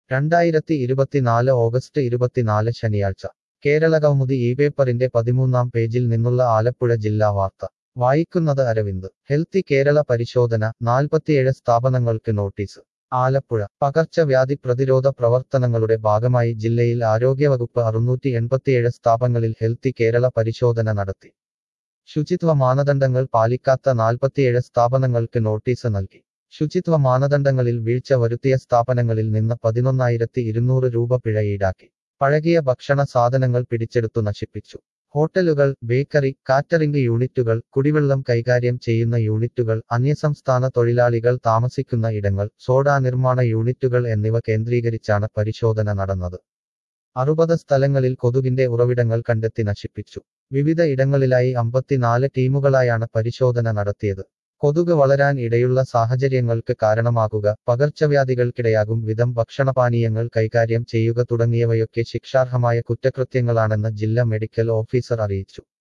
2024 August 24 ശനിയാഴ്ച കേരളകൗമുദി ഈ പേപ്പറിന്റെ 13-ാം പേജിൽ നിന്നുള്ള ആലപ്പുഴ ജില്ലാ വാർത്ത വായിക്കുന്നത് അരവിന്ദ്. ഹെൽത്തി കേരള പരിശോധന, 47 സ്ഥാപനങ്ങൾക്ക് നോട്ടീസ്. ആലപ്പുഴ. പകർച്ചവ്യാധി പ്രതിരോധ പ്രവർത്തനങ്ങളുടെ ഭാഗമായി ജില്ലയിൽ ആരോഗ്യവകുപ്പ് 687 സ്ഥാപനങ്ങളിൽ ഹെൽത്തി കേരള പരിശോധന നടത്തി. ശുചിത്വ മാനദണ്ഡങ്ങൾ പാലിക്കാത്ത 47 സ്ഥാപനങ്ങൾക്ക് നോട്ടീസ് നൽകി. ശുചിത്വ മാനദണ്ഡങ്ങളിൽ വീഴ്ച വരുത്തിയ സ്ഥാപനങ്ങളിൽ നിന്ന് 11,200 രൂപ പിഴ ഈടാക്കി. പഴകിയ ഭക്ഷണ സാധനങ്ങൾ പിടിച്ചെടുത്തു നശിപ്പിച്ചു. ഹോട്ടലുകൾ, ബേക്കറി, കാറ്ററിംഗ് യൂണിറ്റുകൾ, കുടിവെള്ളം കൈകാര്യം ചെയ്യുന്ന യൂണിറ്റുകൾ, അന്യസംസ്ഥാന തൊഴിലാളികൾ താമസിക്കുന്ന ഇടങ്ങൾ, സോഡാ നിർമ്മാണ യൂണിറ്റുകൾ എന്നിവ കേന്ദ്രീകരിച്ചാണ് പരിശോധന നടന്നത്. 60 സ്ഥലങ്ങളിൽ കൊതുകിന്റെ ഉറവിടങ്ങൾ കണ്ടെത്തി നശിപ്പിച്ചു. വിവിധ ഇടങ്ങളിലായി 54 ടീമുകളായാണ് പരിശോധന നടത്തിയത്. കൊതുക് വളരാൻ ഇടയുള്ള സാഹചര്യങ്ങൾക്ക് കാരണമാകുക, പകർച്ചവ്യാധികൾക്കിടയാകും വിധം ഭക്ഷണപാനീയങ്ങൾ കൈകാര്യം ചെയ്യുക തുടങ്ങിയവയൊക്കെ ശിക്ഷാർഹമായ കുറ്റകൃത്യങ്ങളാണെന്ന് ജില്ലാ മെഡിക്കൽ ഓഫീസർ അറിയിച്ചു.